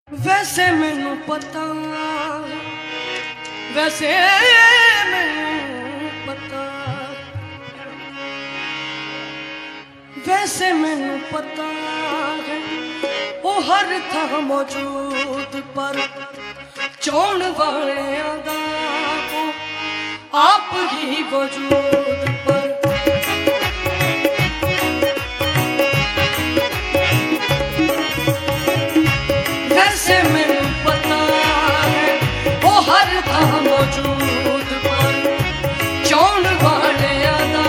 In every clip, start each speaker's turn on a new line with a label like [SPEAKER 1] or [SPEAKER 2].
[SPEAKER 1] वैसे मैनू पता, वैसे मैनू पता, वैसे मैनू पता है वो हर था मौजूद, पर चौन वालियां दा आप ही वजूद पर। वैसे मैनू पता है वो हर था मौजूद, पर चौन वालियां दा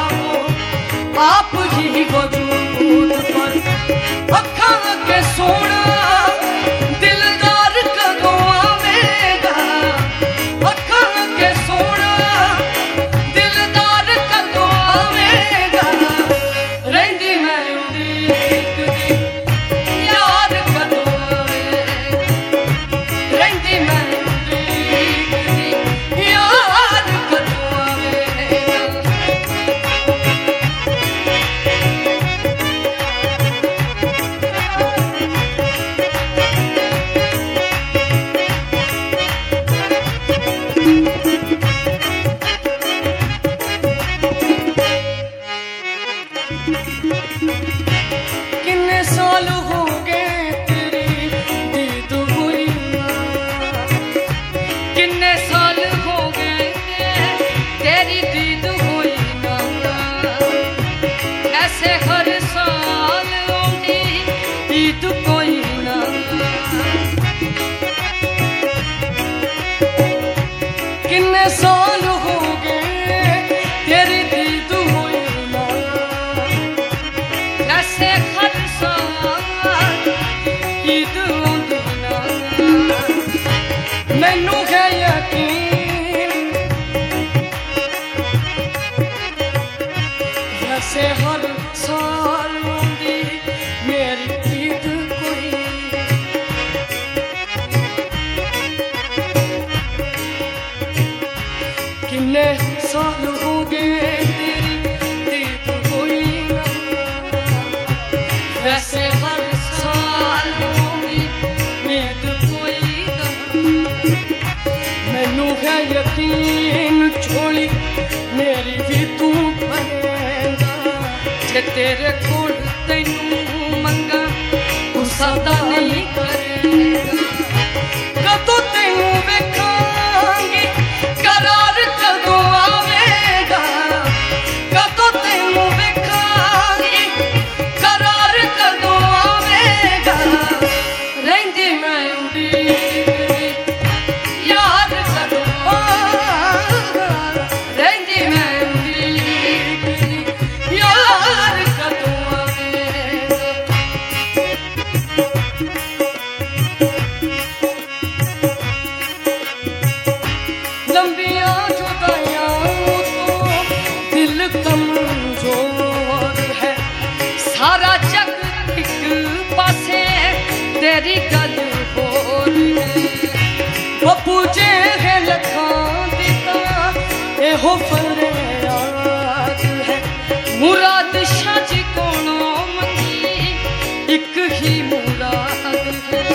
[SPEAKER 1] आप ही वजूद पर। अखां अगे सोना दिलदार कदों आवेगा, अखां अगे सोना दिलदार कदों आवेगा, रहिंदी मैं उड़ीकदी यार कदों आवेगा, रहिंदी मैं उड़ीकदी यार कदों आवेगा। किन्ने साल हो गए तेरी दीद हुई ना, किन्ने साल हो गए तेरी दीद हुई ना, ऐसे हर साल आउंदी ईद कोई ना। किन्ने साल हो गए तेरी दीद हुई ना, ऐसे हर साल ईद आउंदी ना। मैनू है यकीन वैसे हर साल आउंदी मेरी ईद कोई। किन्ने साल हो गए तेरी दीद हुई ना, वैसे हर साल आउंदी ईद कोई ना। मैनू है यकीन झोली मेरी भी तू भरेगा, जे तेरे कोल तैनू मंगा तू सदा नहीं करेगा। कदों तैनू वेखांगी करार कदों आवेगा, कदों तैनू वेखांगी करार कदों आवेगा, रहिंदी मैं उड़ीकदी यार कदों आवेगा, रहिंदी मैं उड़ीकदी यार कदों आवेगा। लंबियां जुदाइयां तो दिल कमजोर है, सारा जग एक पासे तेरी गल होर है। बप्पू जे है लखां दिता एहो फरियाद है, मुराद शाह जी कोलों मंगी एक ही मुराद है।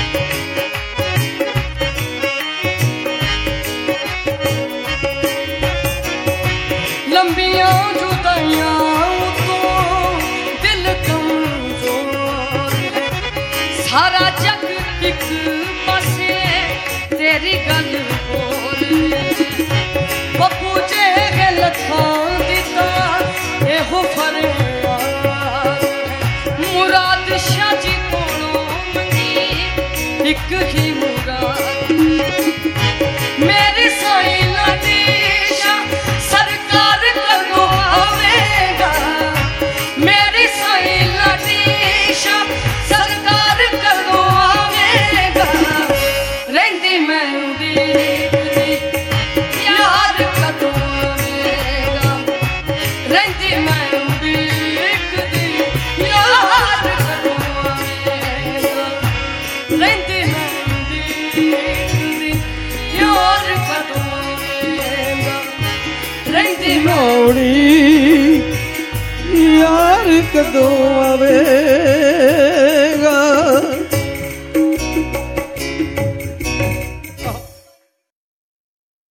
[SPEAKER 1] लंबियां जुदाइयां तो दिल कमजोर है, सारा जग एक पासे तेरी गल होर है। बप्पू जे लखां दिता एहो फरियाद है, मुराद शाह जी कोलों मंगी एक ही मुराद। मेरी साईं लतीशा सरकार कदों आवेगा, मेरी साईं लतीशा सरकार कदों आवेगा, रहिंदी मैं उड़ीकदी यार कदों आवेगा, रहिंदी मैं उड़ीकदी यार कदों आवेगा, रहिंदी मैं उड़ीकदी यार कदों आवेगा, रहिंदी मैं
[SPEAKER 2] यार कदों आवे।